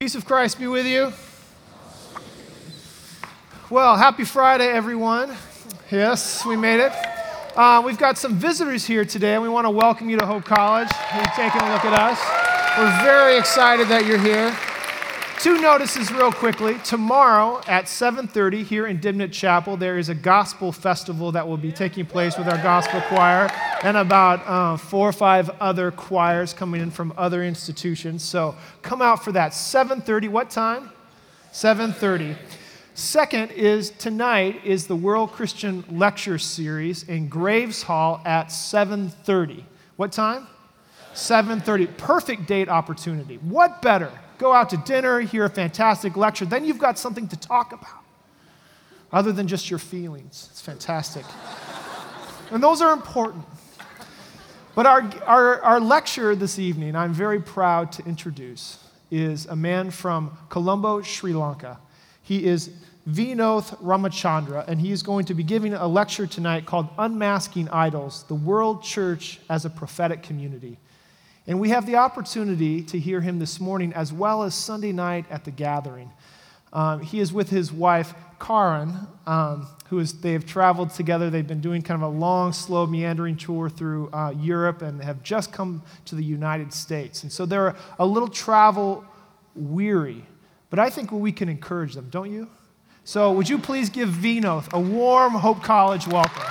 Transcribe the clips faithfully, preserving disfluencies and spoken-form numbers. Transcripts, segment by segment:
Peace of Christ be with you. Well, happy Friday, everyone. Yes, we made it. Uh, we've got some visitors here today, and we want to welcome you to Hope College. You're taking a look at us. We're very excited that you're here. Two notices real quickly. Tomorrow at seven thirty here in Dimnit Chapel, there is a gospel festival that will be taking place with our gospel choir and about uh, four or five other choirs coming in from other institutions. So come out for that. seven thirty, what time? seven thirty. Second is tonight is the World Christian Lecture Series in Graves Hall at seven thirty. What time? seven thirty. Perfect date opportunity. What better? Go out to dinner, hear a fantastic lecture, then you've got something to talk about other than just your feelings. It's fantastic. And those are important. But our, our, our lecturer this evening, I'm very proud to introduce, is a man from Colombo, Sri Lanka. He is Vinoth Ramachandra, and he is going to be giving a lecture tonight called Unmasking Idols, the World Church as a Prophetic Community. And we have the opportunity to hear him this morning as well as Sunday night at the gathering. Um, he is with his wife, Karen, um, who is, they have traveled together. They've been doing kind of a long, slow, meandering tour through uh, Europe and have just come to the United States. And so they're a little travel weary. But I think we can encourage them, don't you? So would you please give Vinoth a warm Hope College welcome?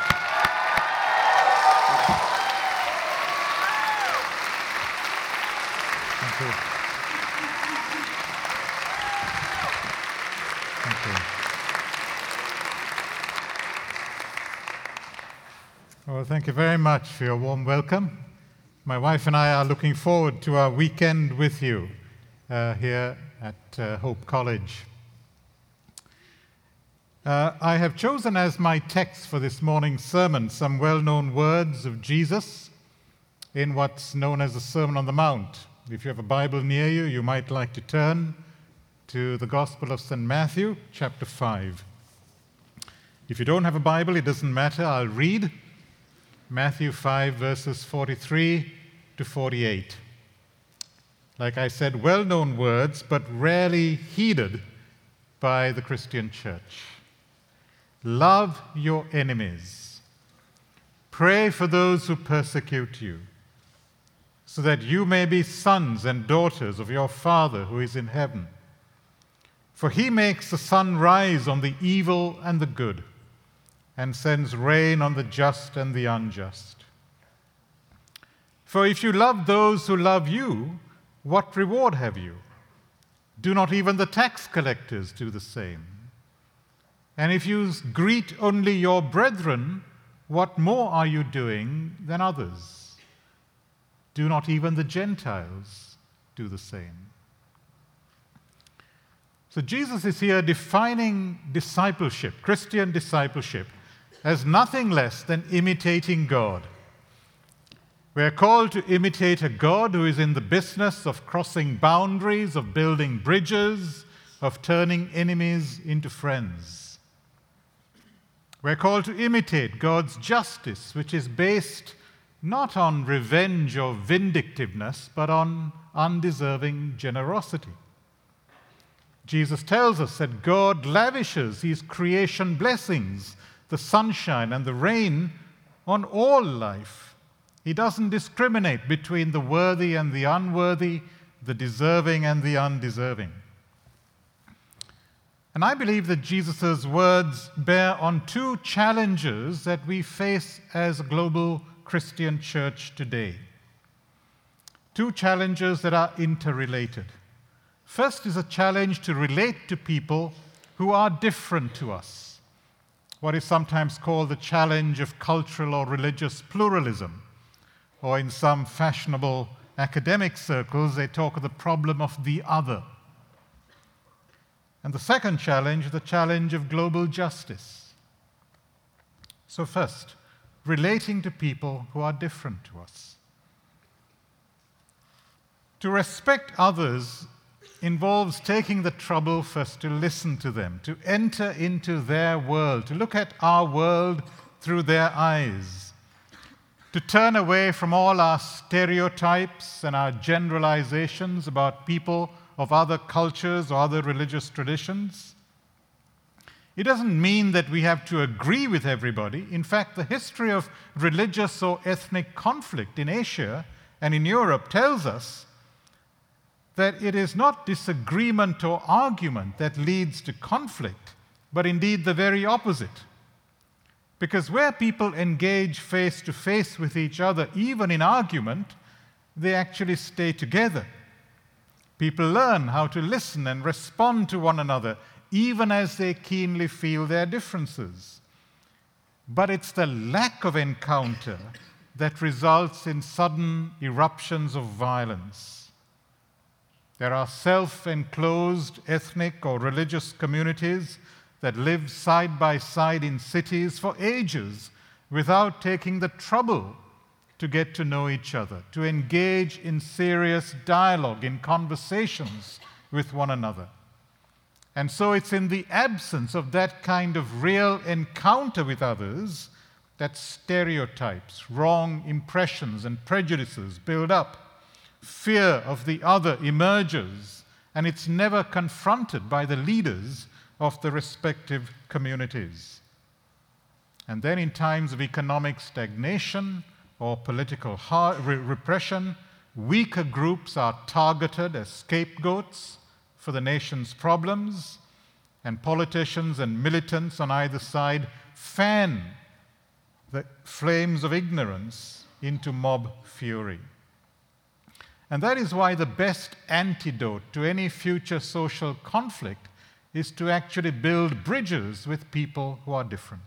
Thank you. Thank you. Well, thank you very much for your warm welcome. My wife and I are looking forward to our weekend with you uh, here at uh, Hope College. Uh, I have chosen as my text for this morning's sermon some well-known words of Jesus in what's known as the Sermon on the Mount. If you have a Bible near you, you might like to turn to the Gospel of Saint Matthew, chapter five. If you don't have a Bible, it doesn't matter. I'll read Matthew five, verses forty-three to forty-eight. Like I said, well-known words, but rarely heeded by the Christian church. Love your enemies. Pray for those who persecute you, so that you may be sons and daughters of your Father who is in heaven. For he makes the sun rise on the evil and the good, and sends rain on the just and the unjust. For if you love those who love you, what reward have you? Do not even the tax collectors do the same? And if you greet only your brethren, what more are you doing than others? Do not even the Gentiles do the same? So Jesus is here defining discipleship, Christian discipleship, as nothing less than imitating God. We're called to imitate a God who is in the business of crossing boundaries, of building bridges, of turning enemies into friends. We're called to imitate God's justice, which is based not on revenge or vindictiveness, but on undeserving generosity. Jesus tells us that God lavishes his creation blessings, the sunshine and the rain, on all life. He doesn't discriminate between the worthy and the unworthy, the deserving and the undeserving. And I believe that Jesus' words bear on two challenges that we face as a global Christian church today. Two challenges that are interrelated. First is a challenge to relate to people who are different to us, what is sometimes called the challenge of cultural or religious pluralism, or in some fashionable academic circles, they talk of the problem of the other. And the second challenge, the challenge of global justice. So first, relating to people who are different to us. To respect others involves taking the trouble first to listen to them, to enter into their world, to look at our world through their eyes, to turn away from all our stereotypes and our generalizations about people of other cultures or other religious traditions. It doesn't mean that we have to agree with everybody. In fact, the history of religious or ethnic conflict in Asia and in Europe tells us that it is not disagreement or argument that leads to conflict, but indeed the very opposite. Because where people engage face to face with each other, even in argument, they actually stay together. People learn how to listen and respond to one another, even as they keenly feel their differences. But it's the lack of encounter that results in sudden eruptions of violence. There are self-enclosed ethnic or religious communities that live side by side in cities for ages without taking the trouble to get to know each other, to engage in serious dialogue, in conversations with one another. And so it's in the absence of that kind of real encounter with others that stereotypes, wrong impressions, and prejudices build up. Fear of the other emerges, and it's never confronted by the leaders of the respective communities. And then in times of economic stagnation or political har- re- repression, weaker groups are targeted as scapegoats for the nation's problems, and politicians and militants on either side fan the flames of ignorance into mob fury. And that is why the best antidote to any future social conflict is to actually build bridges with people who are different.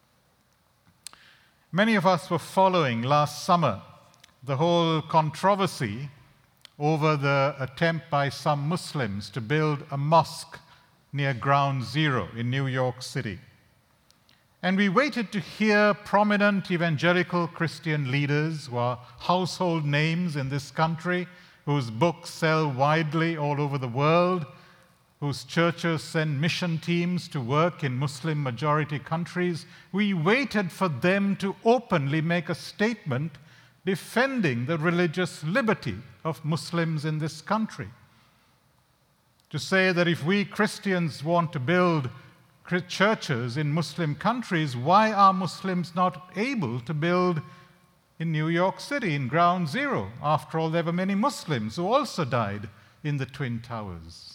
Many of us were following last summer the whole controversy over the attempt by some Muslims to build a mosque near Ground Zero in New York City. And we waited to hear prominent evangelical Christian leaders who are household names in this country, whose books sell widely all over the world, whose churches send mission teams to work in Muslim-majority countries. We waited for them to openly make a statement defending the religious liberty of Muslims in this country. To say that if we Christians want to build churches in Muslim countries, why are Muslims not able to build in New York City, in Ground Zero? After all, there were many Muslims who also died in the Twin Towers.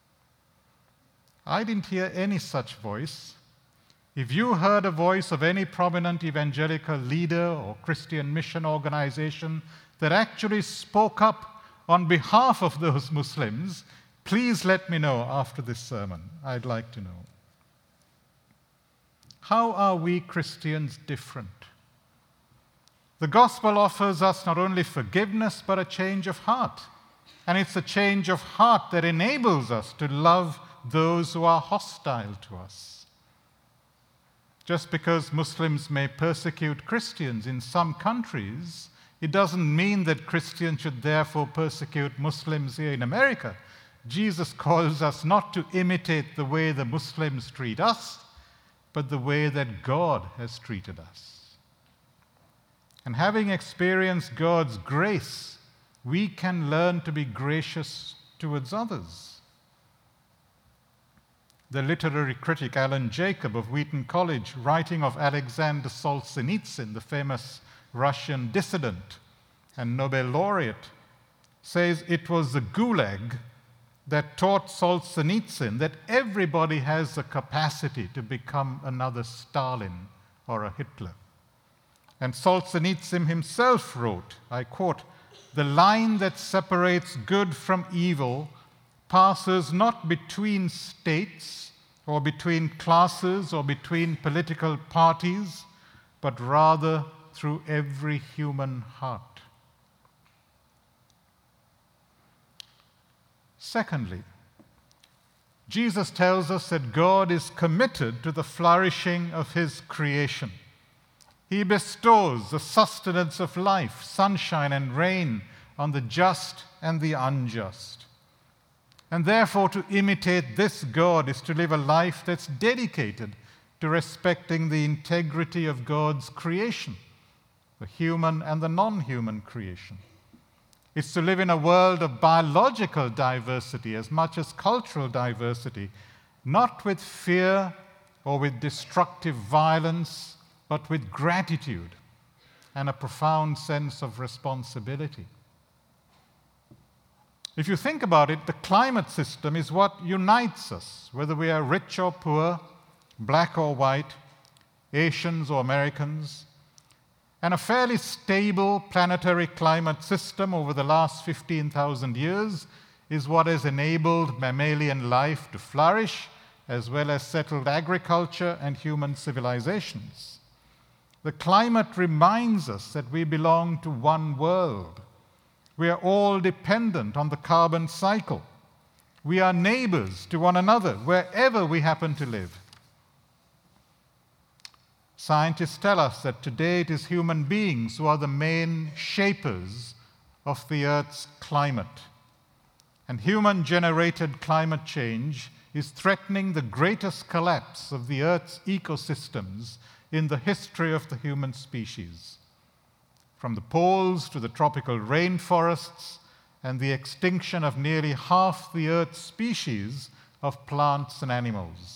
I didn't hear any such voice. If you heard a voice of any prominent evangelical leader or Christian mission organization that actually spoke up on behalf of those Muslims, please let me know after this sermon. I'd like to know. How are we Christians different? The gospel offers us not only forgiveness, but a change of heart. And it's a change of heart that enables us to love those who are hostile to us. Just because Muslims may persecute Christians in some countries, it doesn't mean that Christians should therefore persecute Muslims here in America. Jesus calls us not to imitate the way the Muslims treat us, but the way that God has treated us. And having experienced God's grace, we can learn to be gracious towards others. The literary critic Alan Jacob of Wheaton College, writing of Alexander Solzhenitsyn, the famous Russian dissident and Nobel laureate, says it was the Gulag that taught Solzhenitsyn that everybody has the capacity to become another Stalin or a Hitler. And Solzhenitsyn himself wrote, I quote, "The line that separates good from evil passes not between states or between classes or between political parties, but rather through every human heart." Secondly, Jesus tells us that God is committed to the flourishing of his creation. He bestows the sustenance of life, sunshine and rain on the just and the unjust. And therefore, to imitate this God is to live a life that's dedicated to respecting the integrity of God's creation, the human and the non-human creation. It's to live in a world of biological diversity as much as cultural diversity, not with fear or with destructive violence, but with gratitude and a profound sense of responsibility. If you think about it, the climate system is what unites us, whether we are rich or poor, black or white, Asians or Americans. And a fairly stable planetary climate system over the last fifteen thousand years is what has enabled mammalian life to flourish, as well as settled agriculture and human civilizations. The climate reminds us that we belong to one world. We are all dependent on the carbon cycle. We are neighbors to one another wherever we happen to live. Scientists tell us that today it is human beings who are the main shapers of the Earth's climate. And human-generated climate change is threatening the greatest collapse of the Earth's ecosystems in the history of the human species. From the poles to the tropical rainforests and the extinction of nearly half the Earth's species of plants and animals.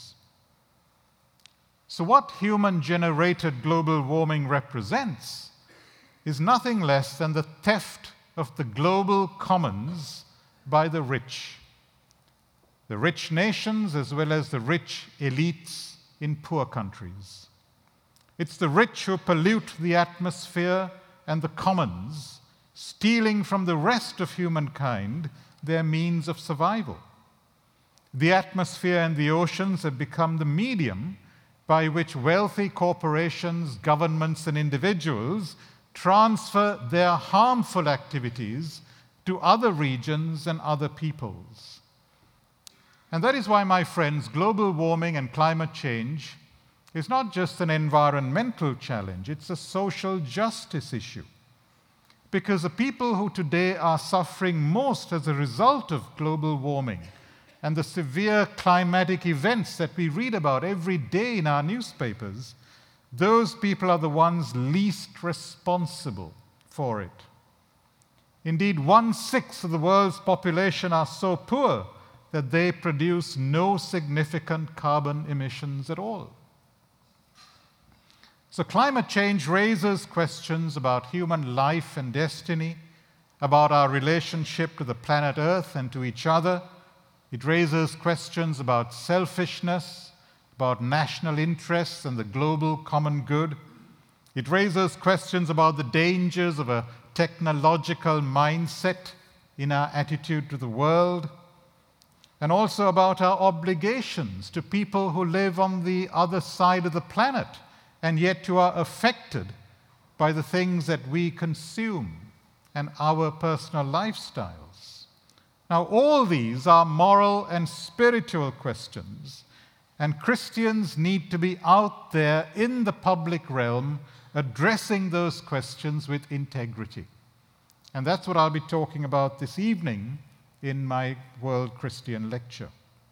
So what human-generated global warming represents is nothing less than the theft of the global commons by the rich. The rich nations as well as the rich elites in poor countries. It's the rich who pollute the atmosphere and the commons, stealing from the rest of humankind their means of survival. The atmosphere and the oceans have become the medium by which wealthy corporations, governments, and individuals transfer their harmful activities to other regions and other peoples. And that is why, my friends, global warming and climate change is not just an environmental challenge, it's a social justice issue. Because the people who today are suffering most as a result of global warming and the severe climatic events that we read about every day in our newspapers, those people are the ones least responsible for it. Indeed, one-sixth of the world's population are so poor that they produce no significant carbon emissions at all. So climate change raises questions about human life and destiny, about our relationship to the planet Earth and to each other. It raises questions about selfishness, about national interests and the global common good. It raises questions about the dangers of a technological mindset in our attitude to the world, and also about our obligations to people who live on the other side of the planet and yet who are affected by the things that we consume and our personal lifestyles. Now, all these are moral and spiritual questions, and Christians need to be out there in the public realm addressing those questions with integrity. And that's what I'll be talking about this evening in my World Christian Lecture.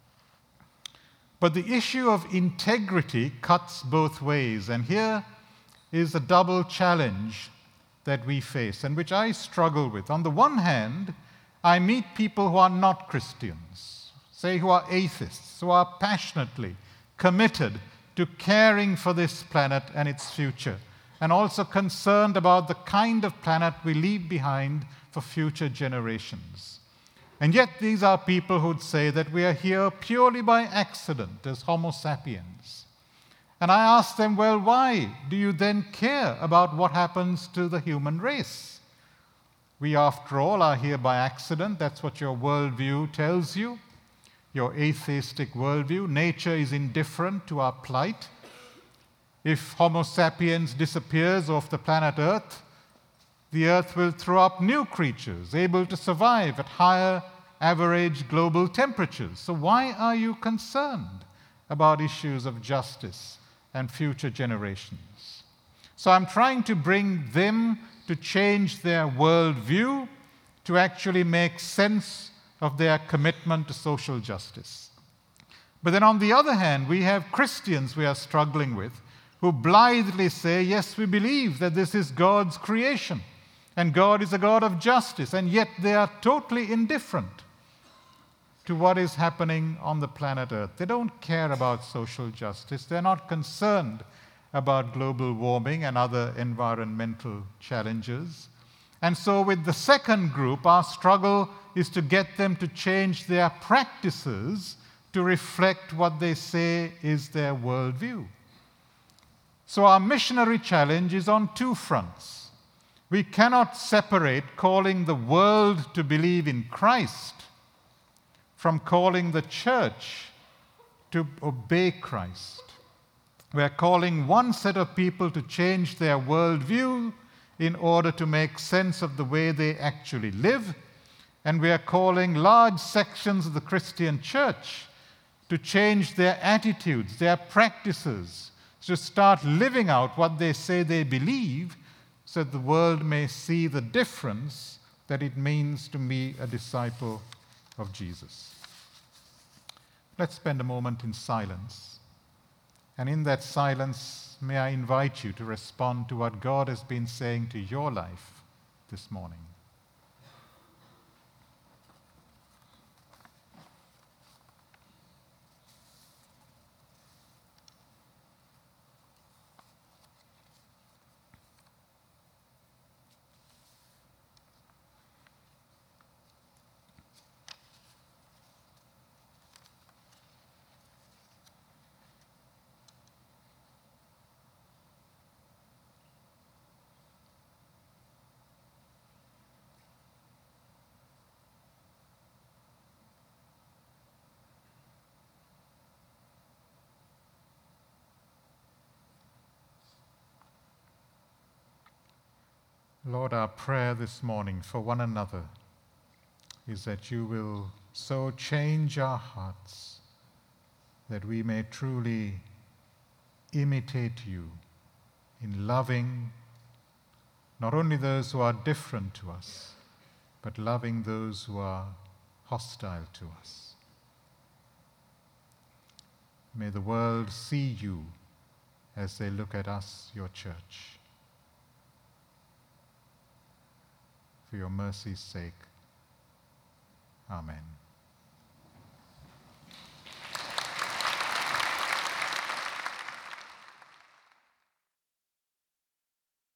But the issue of integrity cuts both ways, and here is a double challenge that we face and which I struggle with. On the one hand, I meet people who are not Christians, say who are atheists, who are passionately committed to caring for this planet and its future, and also concerned about the kind of planet we leave behind for future generations. And yet these are people who'd say that we are here purely by accident as Homo sapiens. And I ask them, well, why do you then care about what happens to the human race? We, after all, are here by accident. That's what your worldview tells you, your atheistic worldview. Nature is indifferent to our plight. If Homo sapiens disappears off the planet Earth, the Earth will throw up new creatures able to survive at higher average global temperatures. So why are you concerned about issues of justice and future generations? So I'm trying to bring them to change their worldview to actually make sense of their commitment to social justice. But then on the other hand, we have Christians we are struggling with who blithely say, yes, we believe that this is God's creation. And God is a God of justice, and yet they are totally indifferent to what is happening on the planet Earth. They don't care about social justice. They're not concerned about global warming and other environmental challenges. And so with the second group, our struggle is to get them to change their practices to reflect what they say is their worldview. So our missionary challenge is on two fronts. We cannot separate calling the world to believe in Christ from calling the church to obey Christ. We're calling one set of people to change their worldview in order to make sense of the way they actually live, and we are calling large sections of the Christian church to change their attitudes, their practices, to start living out what they say they believe, so that the world may see the difference that it means to be a disciple of Jesus. Let's spend a moment in silence. And in that silence, may I invite you to respond to what God has been saying to your life this morning. Lord, our prayer this morning for one another is that you will so change our hearts that we may truly imitate you in loving not only those who are different to us, but loving those who are hostile to us. May the world see you as they look at us, your church. For your mercy's sake. Amen.